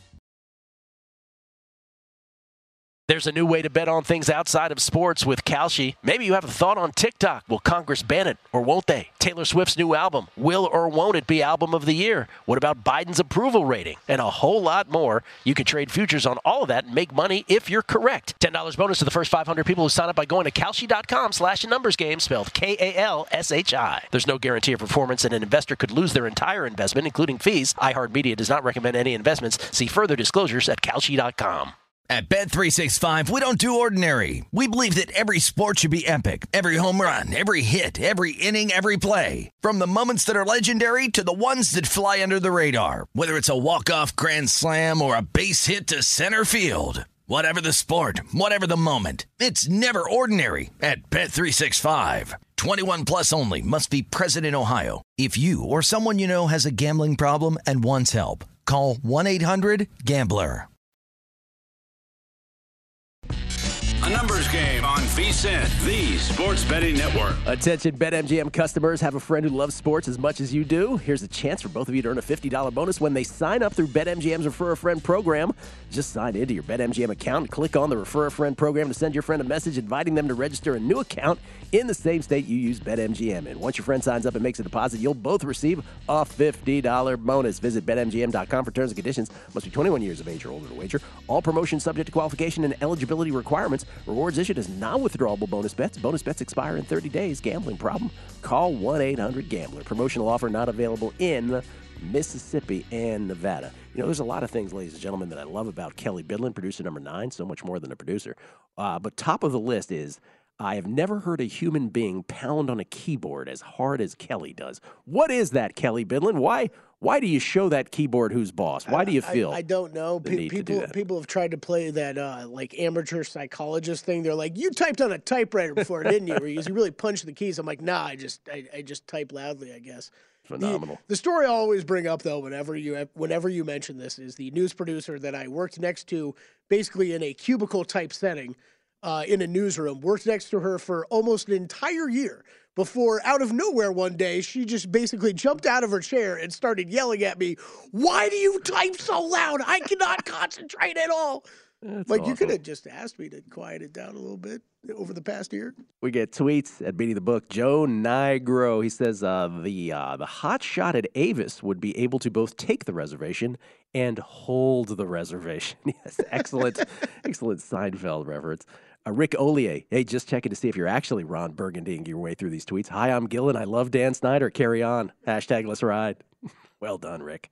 There's a new way to bet on things outside of sports with Kalshi. Maybe you have a thought on TikTok. Will Congress ban it or won't they? Taylor Swift's new album. Will or won't it be album of the year? What about Biden's approval rating? And a whole lot more. You can trade futures on all of that and make money if you're correct. ten dollars bonus to the first five hundred people who sign up by going to Kalshi.com slash numbers game, spelled K A L S H I. There's no guarantee of performance, and an investor could lose their entire investment, including fees. iHeartMedia does not recommend any investments. See further disclosures at Kalshi dot com. At Bet three sixty-five, we don't do ordinary. We believe that every sport should be epic. Every home run, every hit, every inning, every play. From the moments that are legendary to the ones that fly under the radar. Whether it's a walk-off grand slam or a base hit to center field. Whatever the sport, whatever the moment. It's never ordinary at Bet three sixty-five. twenty-one plus only. Must be present in Ohio. If you or someone you know has a gambling problem and wants help, call one eight hundred gambler. A numbers game on VSiN, the Sports Betting Network. Attention BetMGM customers, have a friend who loves sports as much as you do. Here's a chance for both of you to earn a fifty dollars bonus when they sign up through BetMGM's Refer a Friend program. Just sign into your BetMGM account and click on the Refer a Friend program to send your friend a message inviting them to register a new account in the same state you use BetMGM. And once your friend signs up and makes a deposit, you'll both receive a fifty dollars bonus. Visit Bet M G M dot com for terms and conditions. Must be twenty-one years of age or older to wager. All promotions subject to qualification and eligibility requirements. Rewards issued as non-withdrawable bonus bets. Bonus bets expire in thirty days. Gambling problem? Call one eight hundred gambler. Promotional offer not available in Mississippi and Nevada. You know, there's a lot of things, ladies and gentlemen, that I love about Kelly Bidlin, producer number nine, so much more than a producer. Uh, but top of the list is I have never heard a human being pound on a keyboard as hard as Kelly does. What is that, Kelly Bidlin? Why why do you show that keyboard who's boss? Why do you feel I, I don't know. the Pe- need to people do that? people have tried to play that uh, like amateur psychologist thing. They're like, you typed on a typewriter before, didn't you? Because you really punched the keys. I'm like, nah, I just I, I just type loudly, I guess. Phenomenal. The, the story I always bring up, though, whenever you whenever you mention this, is the news producer that I worked next to, basically in a cubicle type setting, uh, in a newsroom. Worked next to her for almost an entire year before, out of nowhere, one day she just basically jumped out of her chair and started yelling at me, "Why do you type so loud? I cannot concentrate at all." That's like awesome. You could have just asked me to quiet it down a little bit over the past year. We get tweets at Beating the Book. Joe Nigro, he says uh, the uh, the hot shot at Avis would be able to both take the reservation and hold the reservation. Yes, excellent, excellent Seinfeld reference. Uh, Rick Ollier, hey, just checking to see if you're actually Ron Burgundying your way through these tweets. Hi, I'm Gillen. I love Dan Snyder. Carry on. Hashtag let's ride. Well done, Rick.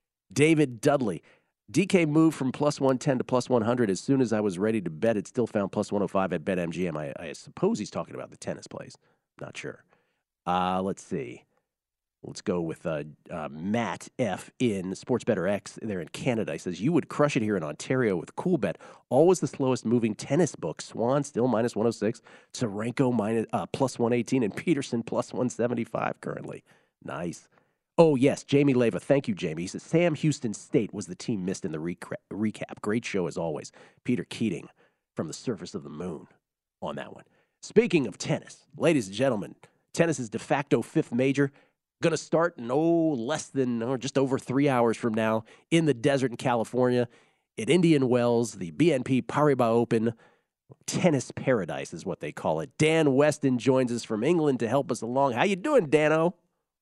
David Dudley. D K moved from plus one ten to plus one hundred. As soon as I was ready to bet, it still found plus one oh five at BetMGM. I, I suppose he's talking about the tennis plays. Not sure. Uh, let's see. Let's go with uh, uh, Matt F. in SportsBetter X. They're in Canada. He says, you would crush it here in Ontario with CoolBet. Always the slowest moving tennis book. Swan still minus one oh six. Tsarenko minus, uh, plus one eighteen. And Peterson plus one seventy-five currently. Nice. Oh, yes, Jamie Leva. Thank you, Jamie. He says, Sam Houston State was the team missed in the recra- recap. Great show as always. Peter Keating from the surface of the moon on that one. Speaking of tennis, ladies and gentlemen, tennis's de facto fifth major going to start no less than or just over three hours from now in the desert in California at Indian Wells, the B N P Paribas Open. Tennis paradise is what they call it. Dan Weston joins us from England to help us along. How you doing, Dano?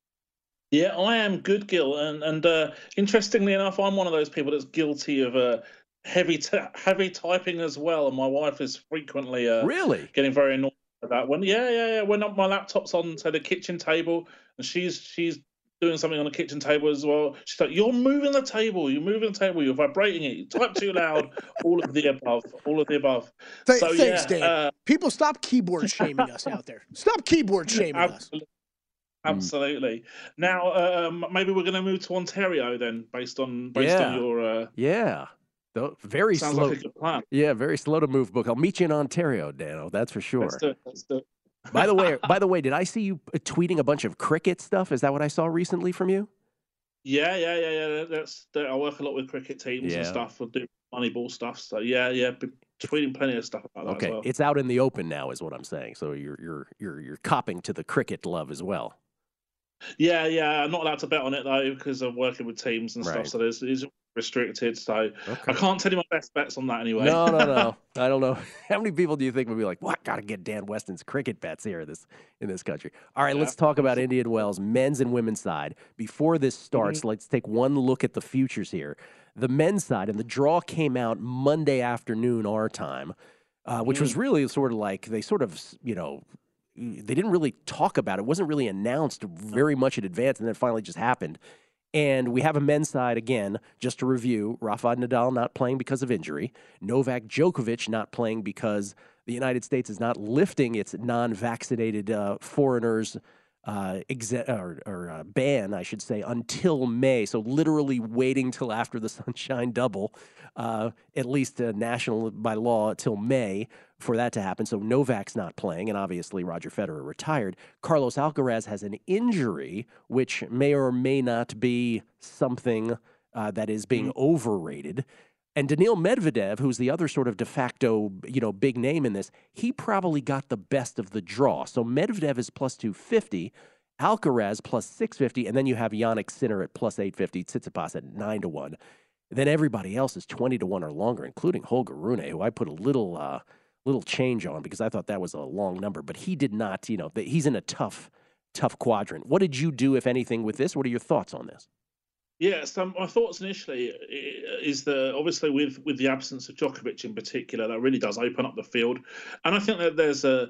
Yeah, I am good, Gil, and and uh, interestingly enough, I'm one of those people that's guilty of uh, heavy t- heavy typing as well, and my wife is frequently uh, really getting very annoyed that when yeah, yeah, yeah. When my laptop's on, say, the kitchen table, and she's she's doing something on the kitchen table as well. She's like, "You're moving the table. You're moving the table. You're vibrating it. You type too loud." All of the above. All of the above. Th- so thanks, yeah, Dan. uh, People, stop keyboard shaming us out there. Stop keyboard shaming absolutely, us. absolutely. Now, um, maybe we're going to move to Ontario then, based on based Yeah. on your. Uh, Yeah. Though very sounds slow. like a good plan. Yeah, very slow to move book. I'll meet you in Ontario, Dano. That's for sure. Let's do it. Let's do it. By the way, by the way, did I see you uh, tweeting a bunch of cricket stuff? Is that what I saw recently from you? Yeah, yeah, yeah, yeah. That's that, I work a lot with cricket teams Yeah. and stuff. I do Moneyball stuff. So yeah, yeah, been tweeting plenty of stuff about that Okay, as well. it's out in the open now, is what I'm saying. So you're you're you're you're copping to the cricket love as well. Yeah, yeah. I'm not allowed to bet on it though because I'm working with teams and Right. stuff. So there's it's restricted. So Okay. I can't tell you my best bets on that anyway. No, no, no. I don't know. How many people do you think would be like, "Well, I got to get Dan Weston's cricket bets here in this in this country"? All right, Yeah. let's talk about Indian Wells, men's and women's side. Before this starts, Mm-hmm. let's take one look at the futures here. The men's side, and the draw came out Monday afternoon our time, uh, which was really sort of like they sort of, you know, they didn't really talk about it. It wasn't really announced very much in advance, and then it finally just happened. And we have a men's side again, just to review. Rafael Nadal not playing because of injury. Novak Djokovic not playing because the United States is not lifting its non-vaccinated uh, foreigners uh, exe- or, or uh, ban, I should say, until May. So literally waiting till after the Sunshine Double, uh, at least uh, national by law till May for that to happen. So Novak's not playing, and obviously Roger Federer retired. Carlos Alcaraz has an injury, which may or may not be something uh, that is being overrated. And Daniil Medvedev, who's the other sort of de facto, you know, big name in this, he probably got the best of the draw. So Medvedev is plus two fifty, Alcaraz plus six fifty, and then you have Yannick Sinner at plus eight fifty, Tsitsipas at nine to one. Then everybody else is twenty to one or longer, including Holger Rune, who I put a little uh, little change on because I thought that was a long number. But he did not, you know, he's in a tough, tough quadrant. What did you do, if anything, with this? What are your thoughts on this? Yeah, so my thoughts initially is that obviously with, with the absence of Djokovic in particular, that really does open up the field. And I think that there's a,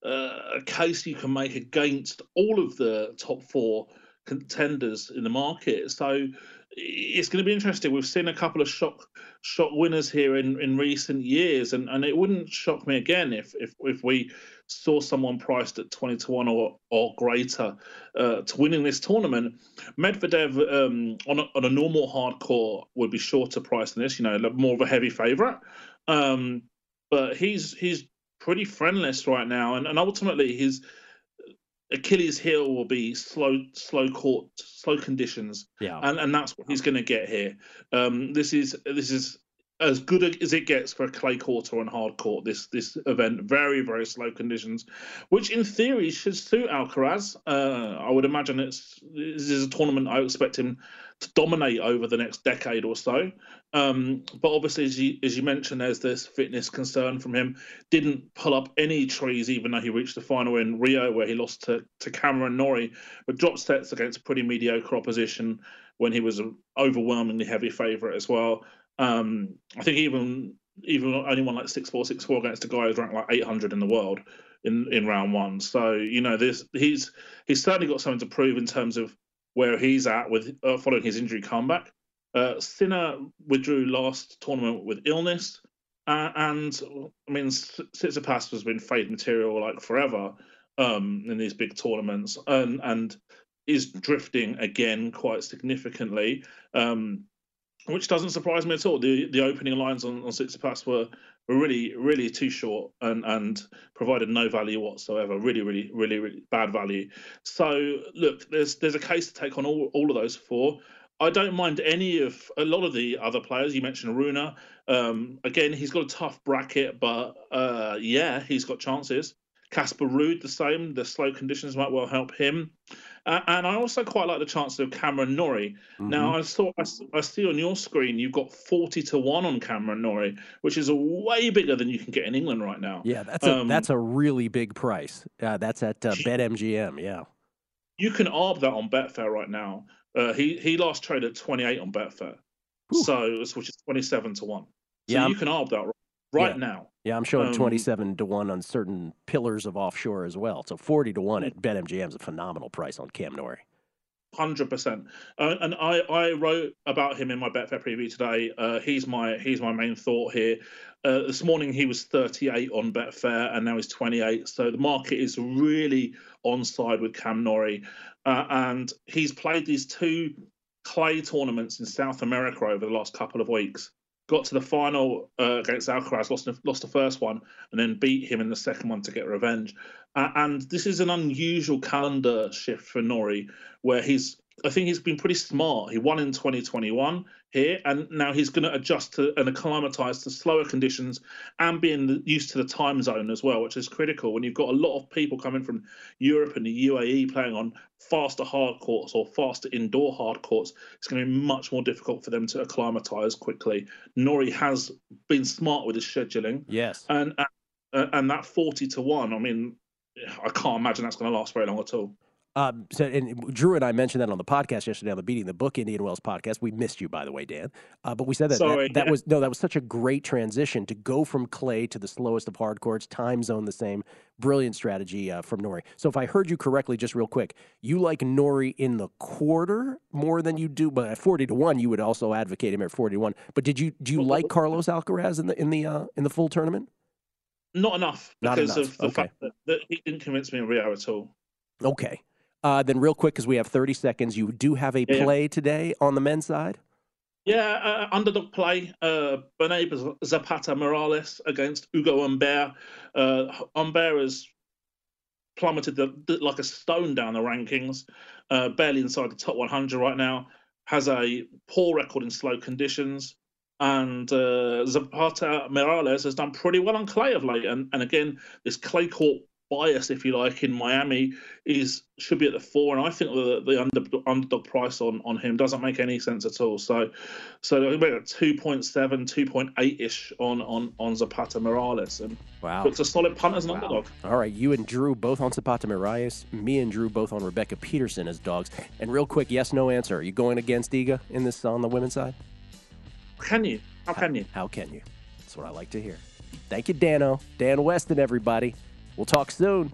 a case you can make against all of the top four contenders in the market. So it's going to be interesting. We've seen a couple of shock shock winners here in, in recent years, and, and it wouldn't shock me again if if, if we saw someone priced at twenty to one or or greater uh, to winning this tournament. Medvedev um, on a, on a normal hardcore would be shorter price than this, you know, more of a heavy favourite. Um, but he's he's pretty friendless right now, and, and ultimately his Achilles heel will be slow, slow court, slow conditions, Yeah. and and that's what he's going to get here. Um, this is this is as good as it gets for a clay court or a hard court. This this event, very very slow conditions, which in theory should suit Alcaraz. Uh, I would imagine it's this is a tournament I expect him to dominate over the next decade or so. Um, but obviously, as you, as you mentioned, there's this fitness concern from him. Didn't pull up any trees, even though he reached the final in Rio, where he lost to, to Cameron Norrie, but dropped sets against a pretty mediocre opposition when he was an overwhelmingly heavy favourite as well. Um, I think even even only won like six four, six four against a guy who's ranked like eight hundred in the world in, in round one. So, you know, this he's he's certainly got something to prove in terms of where he's at with uh, following his injury comeback. Uh, Sinner withdrew last tournament with illness, uh, and I mean, Tsitsipas has been fade material like forever um, in these big tournaments, and and is drifting again quite significantly, um, which doesn't surprise me at all. The the opening lines on, on Tsitsipas were were really really too short and and provided no value whatsoever. Really really really really bad value. So look, there's there's a case to take on all all of those four. I don't mind any of a lot of the other players. You mentioned Rune. Um, again, he's got a tough bracket, but uh, yeah, he's got chances. Casper Ruud, the same. The slow conditions might well help him. Uh, and I also quite like the chances of Cameron Norrie. Mm-hmm. Now, I saw I, I see on your screen you've got forty to one on Cameron Norrie, which is a way bigger than you can get in England right now. Yeah, that's a um, that's a really big price. Uh, that's at uh, BetMGM. Yeah, you can arb that on Betfair right now. Uh, he he last traded at twenty-eight on Betfair, Ooh. so which is twenty-seven to one. So yeah, you can arb that right yeah. now. Yeah, I'm showing Um, twenty-seven to one on certain pillars of offshore as well. So forty to one at BetMGM is a phenomenal price on Cam Norrie. one hundred percent. Uh, and I, I wrote about him in my Betfair preview today. Uh, he's my he's my main thought here. Uh, this morning he was thirty-eight on Betfair, and now he's twenty-eight. So the market is really on side with Cam Norrie. Uh, and he's played these two clay tournaments in South America over the last couple of weeks. Got to the final uh, against Alcaraz, lost, lost the first one, and then beat him in the second one to get revenge. Uh, and this is an unusual calendar shift for Norrie, where he's, I think he's been pretty smart. He won in twenty twenty-one here, and now he's going to adjust to and acclimatise to slower conditions and being used to the time zone as well, which is critical when you've got a lot of people coming from Europe and the U A E playing on faster hard courts or faster indoor hard courts. It's going to be much more difficult for them to acclimatise quickly. Norrie has been smart with his scheduling. Yes. And, and, and that forty to one, I mean, I can't imagine that's going to last very long at all. Um, so, and Drew and I mentioned that on the podcast yesterday on the Beating the Book Indian Wells podcast. We missed you, by the way, Dan. Uh, but we said that Sorry, that, that yeah. was no, that was such a great transition to go from clay to the slowest of hard courts, time zone the same. Brilliant strategy uh, from Norrie. So if I heard you correctly, just real quick, you like Norrie in the quarter more than you do, but at forty to one, you would also advocate him at forty to one. But did you do you like Carlos Alcaraz in the in the uh, in the full tournament? Not enough Not because enough. of the Okay. fact that, that he didn't convince me in Rio at all. Okay. Uh, then real quick, because we have thirty seconds, you do have a Yeah, yeah. play today on the men's side? Yeah, uh, underdog play. Uh, Benet Zapata Morales against Hugo Humbert. Uh, Humbert has plummeted the, the, like a stone down the rankings, uh, barely inside the top one hundred right now. Has a poor record in slow conditions. And uh, Zapata Morales has done pretty well on clay of late. And, and again, this clay court bias, if you like, in Miami is should be at the four, and I think the the under, underdog price on, on him doesn't make any sense at all. So, so I think about two point seven, two point eight ish on on on Zapata Morales, and wow, it's a solid punt as an wow. underdog. All right, you and Drew both on Zapata Morales, me and Drew both on Rebecca Peterson as dogs. And real quick, yes, no answer. Are you going against Iga in this on the women's side? Can you? How can you? How can you? That's what I like to hear. Thank you, Dano, Dan Weston, everybody. We'll talk soon.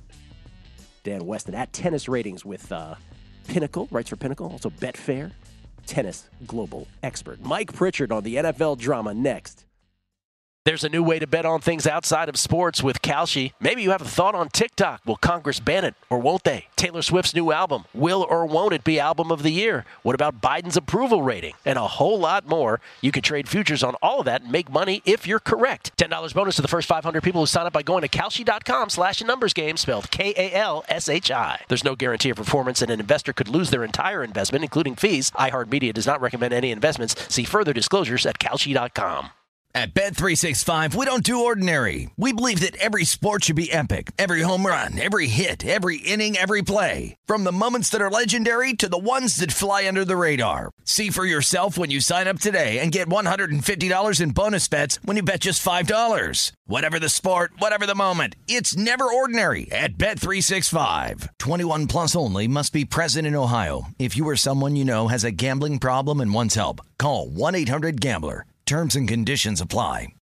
Dan Weston at Tennis Ratings with uh, Pinnacle, writes for Pinnacle, also Betfair, tennis global expert. Mike Pritchard on the N F L drama next. There's a new way to bet on things outside of sports with Kalshi. Maybe you have a thought on TikTok. Will Congress ban it or won't they? Taylor Swift's new album. Will or won't it be album of the year? What about Biden's approval rating? And a whole lot more. You can trade futures on all of that and make money if you're correct. ten dollars bonus to the first five hundred people who sign up by going to Kalshi.com slash numbers game, spelled K A L S H I. There's no guarantee of performance, and an investor could lose their entire investment, including fees. iHeartMedia does not recommend any investments. See further disclosures at Kalshi dot com. At Bet three sixty-five, we don't do ordinary. We believe that every sport should be epic. Every home run, every hit, every inning, every play. From the moments that are legendary to the ones that fly under the radar. See for yourself when you sign up today and get one hundred fifty dollars in bonus bets when you bet just five dollars. Whatever the sport, whatever the moment, it's never ordinary at Bet three sixty-five. twenty-one plus only. Must be present in Ohio. If you or someone you know has a gambling problem and wants help, call one eight hundred gambler. Terms and conditions apply.